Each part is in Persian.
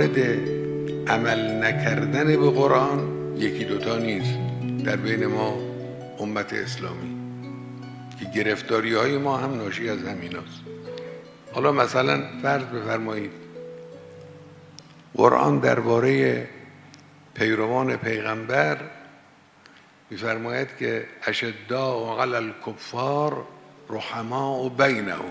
موارد عمل نکردن به قرآن یکی دوتا نیست در بین ما امت اسلامی که گرفتاری های ما هم ناشی از همین هست. حالا مثلا فرض بفرمایید قرآن درباره پیروان پیغمبر می‌فرماید که اشداء علی الکفار رحماء بینهم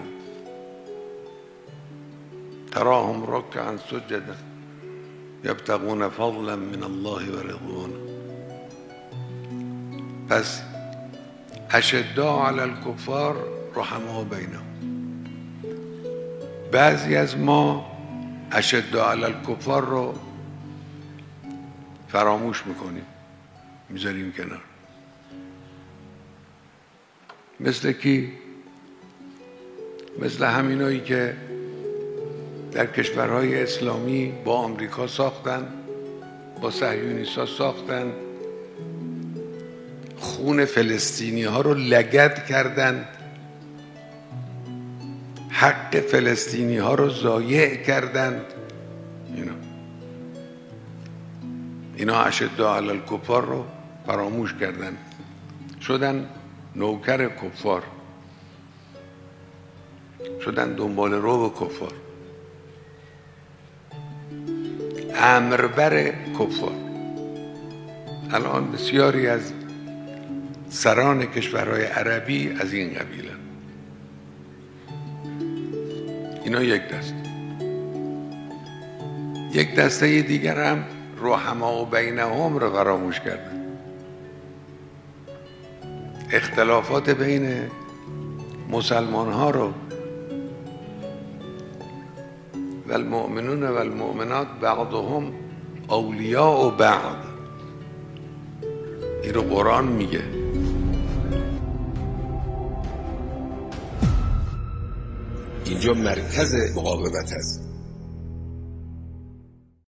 تراهم رکعا سجدا یبتغون فضلا من الله و رضوانه. پس اشداء علی الکفار رحماء بینهم، بعضی از ما اشداء علی الکفار رو فراموش میکنیم، میذاریم کنار. مثل کی؟ مثل همینایی که در کشورهای اسلامی با آمریکا ساختن، با صهیونیست‌ها ساختن، خون فلسطینی ها رو لگد کردن، حق فلسطینی ها رو ضایع کردند. اینا اشداء علی الکفار رو فراموش کردن، شدن نوکر کفار، شدن دنبال رو کفار، امربر کفار. الان بسیاری از سران کشورهای عربی از این قبیله. اینا یک دسته. یک دسته دیگر هم رحماء بینهم رو فراموش کردن. اختلافات بین مسلمان ها رو والمؤمنون والمؤمنات بعضهم اولیاء بعض، این رو قرآن میگه. اینجا مرکز مقاومت است.